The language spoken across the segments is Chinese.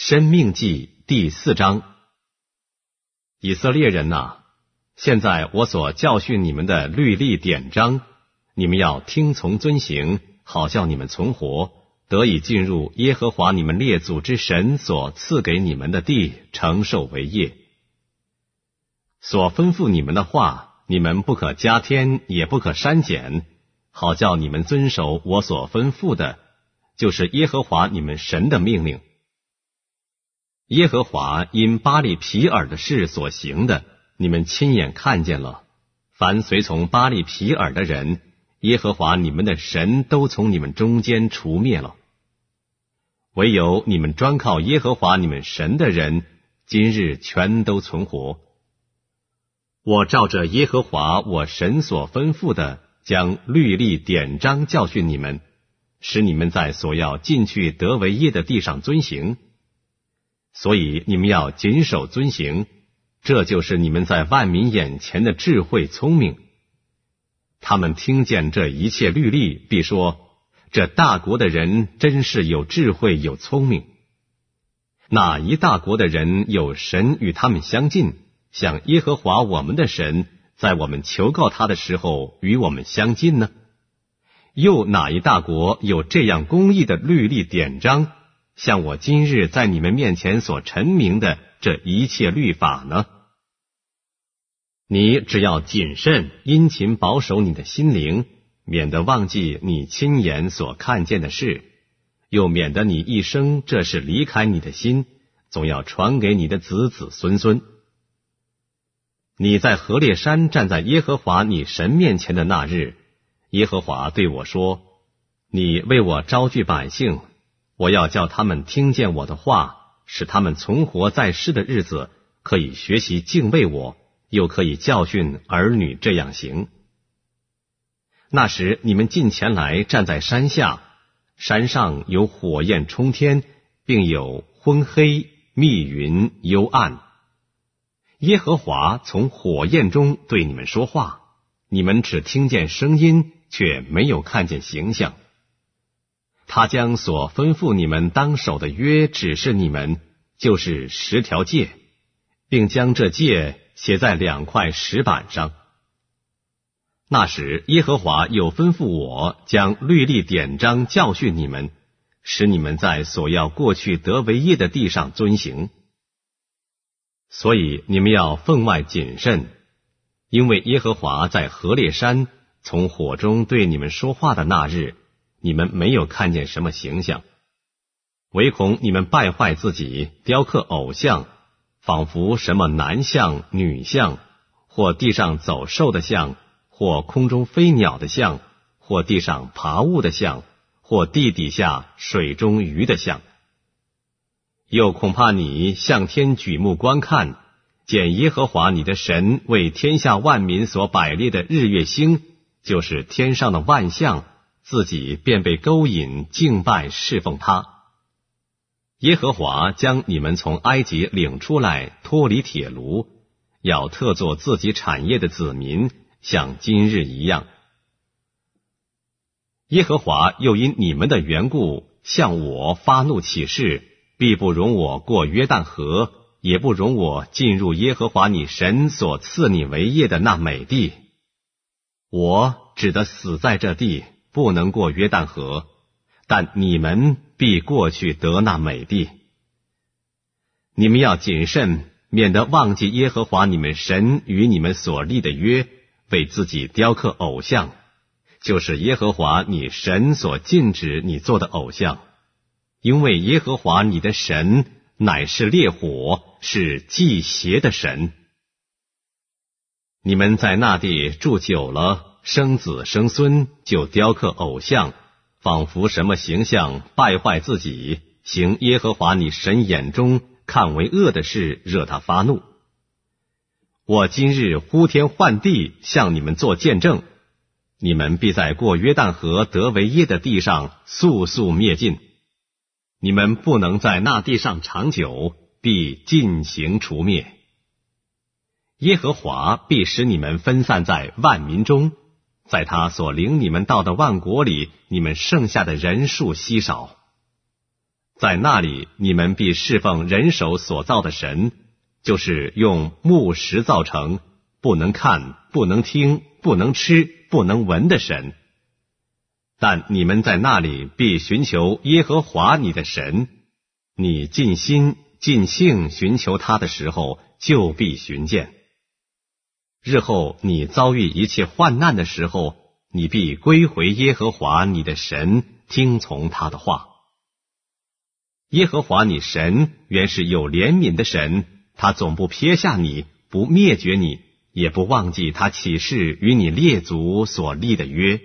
申命记第4章。以色列人哪，现在我所教训你们的律例典章，你们要听从遵行，好叫你们存活，得以进入耶和华你们列祖之神所赐给你们的地，承受为业。所吩咐你们的话，你们不可加添，也不可删减，好叫你们遵守我所吩咐的，就是耶和华你们神的命令。耶和华因巴力毗尔的事所行的，你们亲眼看见了。凡随从巴力毗尔的人，耶和华你们的神都从你们中间除灭了。唯有你们专靠耶和华你们神的人，今日全都存活。我照着耶和华我神所吩咐的，将律例典章教训你们，使你们在所要进去得为业的地上遵行。所以你们要谨守遵行，这就是你们在万民眼前的智慧聪明。他们听见这一切律例，必说，这大国的人真是有智慧有聪明。哪一大国的人有神与他们相近，像耶和华我们的神在我们求告他的时候与我们相近呢？又哪一大国有这样公义的律例典章，像我今日在你们面前所陈明的这一切律法呢？你只要谨慎殷勤保守你的心灵，免得忘记你亲眼所看见的事，又免得你一生这事离开你的心，总要传给你的子子孙孙。你在何烈山站在耶和华你神面前的那日，耶和华对我说，你为我招聚百姓，我要叫他们听见我的话，使他们存活在世的日子，可以学习敬畏我，又可以教训儿女这样行。那时你们近前来站在山下，山上有火焰冲天，并有昏黑密云幽暗。耶和华从火焰中对你们说话，你们只听见声音，却没有看见形象。他将所吩咐你们当守的约指示你们，就是10条诫，并将这诫写在2块石板上。那时耶和华又吩咐我将律例典章教训你们，使你们在所要过去得为业的地上遵行。所以你们要分外谨慎，因为耶和华在何烈山从火中对你们说话的那日，你们没有看见什么形象，唯恐你们败坏自己，雕刻偶像，仿佛什么男像女像，或地上走兽的像，或空中飞鸟的像，或地上爬物的像，或地底下水中鱼的像。又恐怕你向天举目观看，见耶和华你的神为天下万民所摆列的日月星，就是天上的万象，自己便被勾引敬拜侍奉他。耶和华将你们从埃及领出来，脱离铁炉，要特作自己产业的子民，像今日一样。耶和华又因你们的缘故向我发怒起誓，必不容我过约旦河，也不容我进入耶和华你神所赐你为业的那美地。我只得死在这地，不能过约旦河，但你们必过去得那美地。你们要谨慎，免得忘记耶和华你们神与你们所立的约，为自己雕刻偶像，就是耶和华你神所禁止你做的偶像。因为耶和华你的神乃是烈火，是忌邪的神。你们在那地住久了，生子生孙，就雕刻偶像，仿佛什么形象，败坏自己，行耶和华你神眼中看为恶的事，惹他发怒。我今日呼天唤地向你们做见证，你们必在过约旦河得为业的地上速速灭尽。你们不能在那地上长久，必尽行除灭。耶和华必使你们分散在万民中，在他所领你们到的万国里，你们剩下的人数稀少。 在那里你们必侍奉人手所造的神，就是用木石造成，不能看，不能听，不能吃，不能闻的神。但你们在那里必寻求耶和华你的神，你尽心尽性寻求他的时候，就必寻见。日后你遭遇一切患难的时候，你必归回耶和华你的神，听从他的话。耶和华你神原是有怜悯的神，他总不撇下你，不灭绝你，也不忘记他起誓与你列祖所立的约。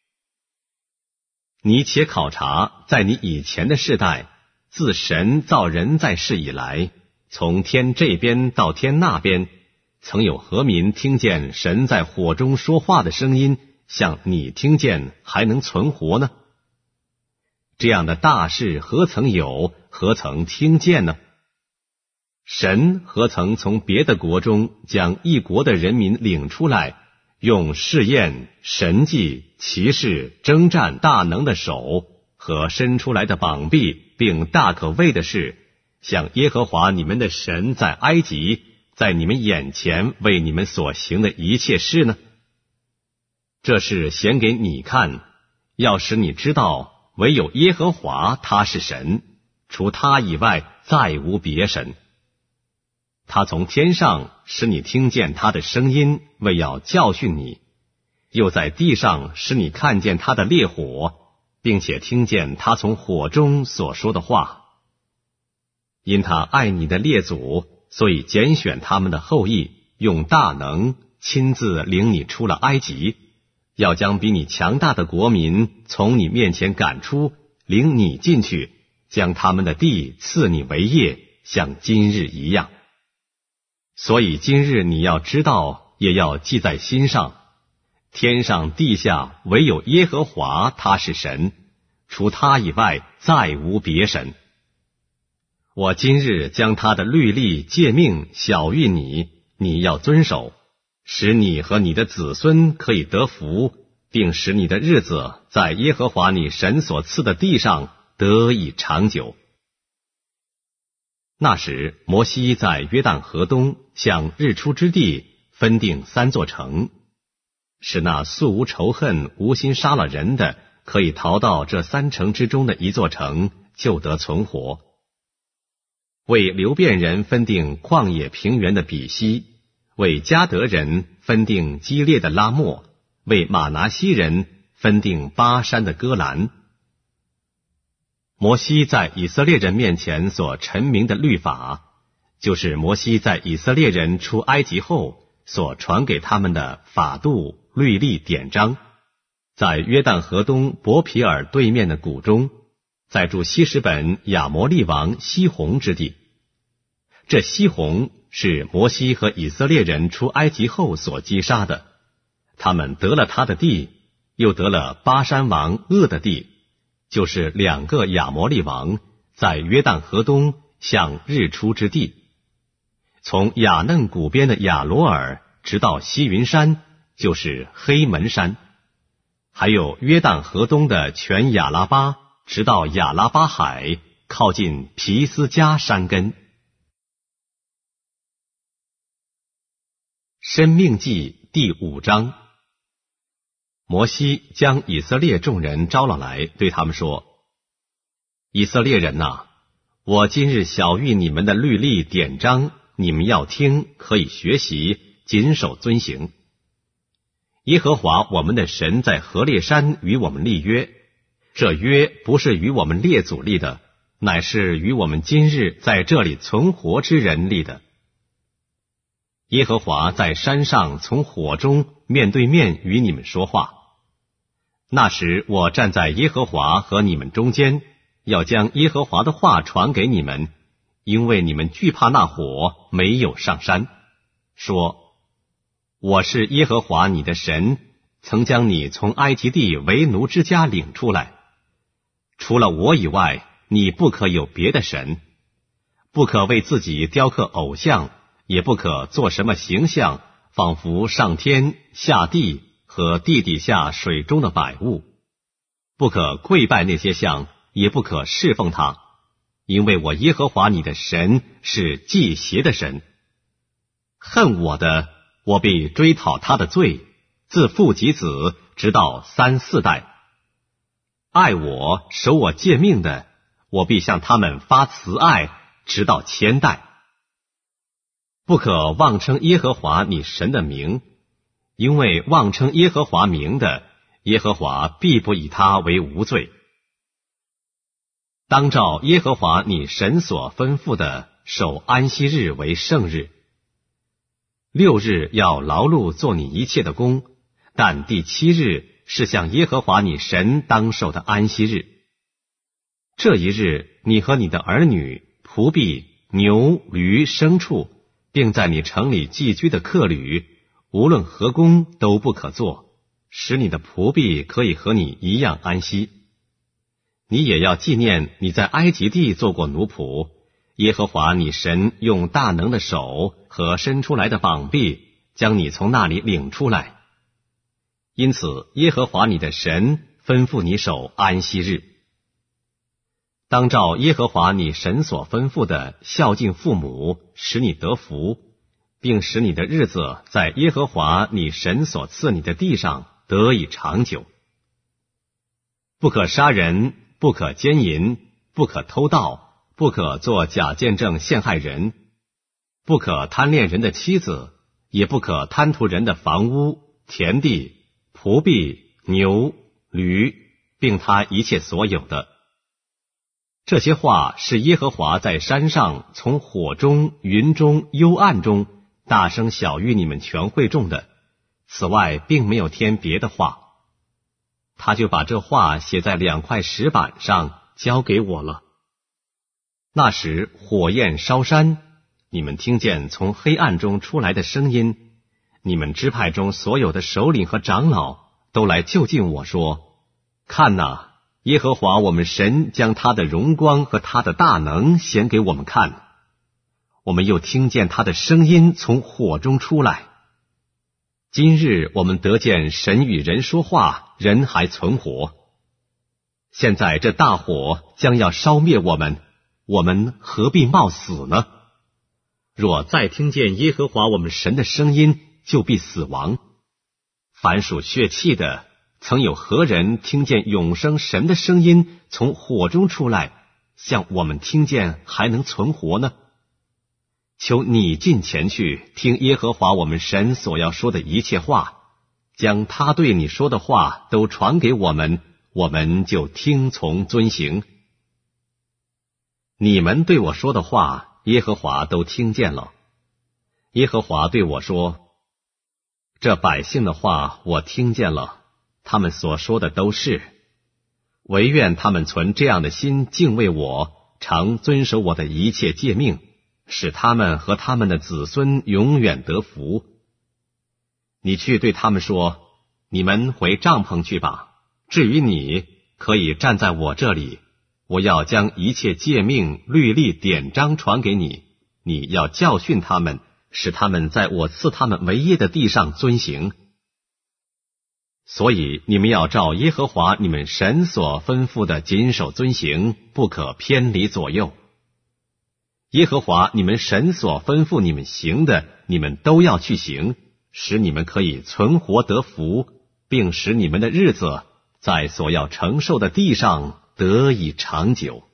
你且考察，在你以前的世代，自神造人在世以来，从天这边到天那边，曾有何民听见神在火中说话的声音，像你听见还能存活呢？这样的大事何曾有，何曾听见呢？神何曾从别的国中将一国的人民领出来，用试验、神迹、奇事、征战大能的手和伸出来的膀臂，并大可畏的事，像耶和华你们的神在埃及，在你们眼前为你们所行的一切事呢？这是显给你看，要使你知道，唯有耶和华他是神，除他以外再无别神。他从天上使你听见他的声音，为要教训你；又在地上使你看见他的烈火，并且听见他从火中所说的话。因他爱你的列祖，所以拣选他们的后裔，用大能亲自领你出了埃及，要将比你强大的国民从你面前赶出，领你进去，将他们的地赐你为业，像今日一样。所以今日你要知道，也要记在心上，天上地下唯有耶和华他是神，除他以外再无别神。我今日将他的律例诫命晓谕你，你要遵守，使你和你的子孙可以得福，并使你的日子在耶和华你神所赐的地上得以长久。那时摩西在约旦河东向日出之地分定3座城，使那素无仇恨无心杀了人的，可以逃到这3城之中的一座城，就得存活。为流便人分定旷野平原的比西，为迦得人分定基列的拉末，为玛拿西人分定巴山的戈兰。摩西在以色列人面前所陈明的律法，就是摩西在以色列人出埃及后所传给他们的法度、律例、典章，在约旦河东伯皮尔对面的谷中，在住希实本亚摩利王西宏之地。这西宏是摩西和以色列人出埃及后所击杀的，他们得了他的地，又得了巴山王噩的地，就是2个亚摩利王，在约旦河东向日出之地。从雅嫩谷边的亚罗尔直到西云山，就是黑门山，还有约旦河东的全亚拉巴，直到亚拉巴海，靠近皮斯加山根。申命记第5章。摩西将以色列众人招了来，对他们说：以色列人哪，我今日晓谕你们的律例典章，你们要听，可以学习，谨守遵行。耶和华我们的神在何烈山与我们立约，这约不是与我们列祖立的，乃是与我们今日在这里存活之人立的。耶和华在山上从火中面对面与你们说话。那时我站在耶和华和你们中间，要将耶和华的话传给你们，因为你们惧怕那火，没有上山，说：我是耶和华你的神，曾将你从埃及地为奴之家领出来。除了我以外，你不可有别的神，不可为自己雕刻偶像，也不可做什么形象，仿佛上天下地和地底下水中的百物，不可跪拜那些像，也不可侍奉他， 因为我耶和华你的神是忌邪的神。恨我的，我必追讨他的罪，自父及子，直到3、4代。爱我、守我诫命的，我必向他们发慈爱，直到1000代。不可妄称耶和华你神的名，因为妄称耶和华名的，耶和华必不以他为无罪。当照耶和华你神所吩咐的，守安息日为圣日。6日要劳碌做你一切的工，但第7日是向耶和华你神当守的安息日。这一日，你和你的儿女、仆婢、牛、驴、牲畜，并在你城里寄居的客旅，无论何工都不可做，使你的仆婢可以和你一样安息。你也要纪念你在埃及地做过奴仆，耶和华你神用大能的手和伸出来的膀臂将你从那里领出来。因此耶和华你的神吩咐你守安息日。当照耶和华你神所吩咐的孝敬父母，使你得福，并使你的日子在耶和华你神所赐你的地上得以长久。不可杀人，不可奸淫，不可偷盗，不可作假见证陷害人，不可贪恋人的妻子，也不可贪图人的房屋、田地、仆婢、牛、驴，并他一切所有的。这些话是耶和华在山上从火中、云中、幽暗中大声晓谕你们全会众的，此外并没有添别的话。他就把这话写在2块石板上，交给我了。那时火焰烧山，你们听见从黑暗中出来的声音，你们支派中所有的首领和长老都来就近我说：看哪，耶和华我们神将他的荣光和他的大能显给我们看。我们又听见他的声音从火中出来。今日我们得见神与人说话，人还存活。现在这大火将要烧灭我们，我们何必冒死呢？若再听见耶和华我们神的声音，就必死亡。凡属血气的，曾有何人听见永生神的声音从火中出来，像我们听见还能存活呢？求你近前去听耶和华我们神所要说的一切话，将他对你说的话都传给我们，我们就听从遵行。你们对我说的话，耶和华都听见了。耶和华对我说：这百姓的话我听见了，他们所说的都是。唯愿他们存这样的心敬畏我，常遵守我的一切诫命，使他们和他们的子孙永远得福。你去对他们说：你们回帐篷去吧。至于你，可以站在我这里，我要将一切诫命、律例、典章传给你，你要教训他们，使他们在我赐他们为业的地上遵行。所以你们要照耶和华你们神所吩咐的谨守遵行，不可偏离左右。耶和华你们神所吩咐你们行的，你们都要去行，使你们可以存活得福，并使你们的日子在所要承受的地上得以长久。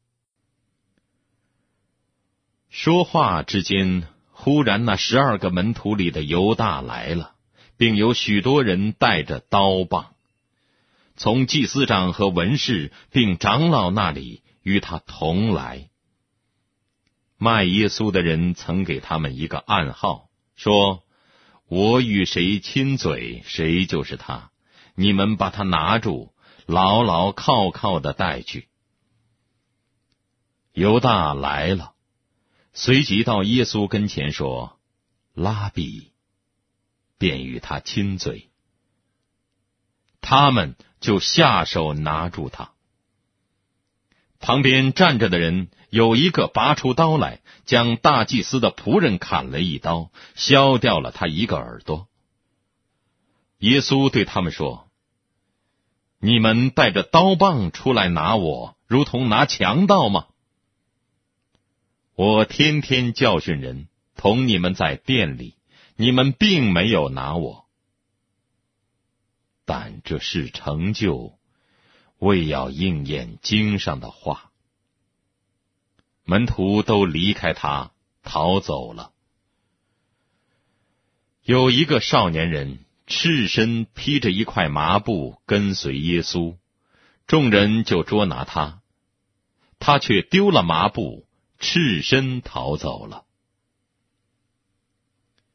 说话之间，忽然那12个门徒里的犹大来了，并有许多人带着刀棒，从祭司长和文士并长老那里与他同来。卖耶稣的人曾给他们一个暗号，说：我与谁亲嘴，谁就是他，你们把他拿住，牢牢铐铐地带去。犹大来了，随即到耶稣跟前说：拉比，便与他亲嘴。他们就下手拿住他。旁边站着的人有一个拔出刀来，将大祭司的仆人砍了一刀，削掉了他一个耳朵。耶稣对他们说：你们带着刀棒出来拿我，如同拿强盗吗？ 我天天教训人，同你们在殿里，你们并没有拿我。但这事成就，为要应验经上的话。门徒都离开他，逃走了。有一个少年人，赤身披着一块麻布跟随耶稣，众人就捉拿他，他却丢了麻布，赤身逃走了。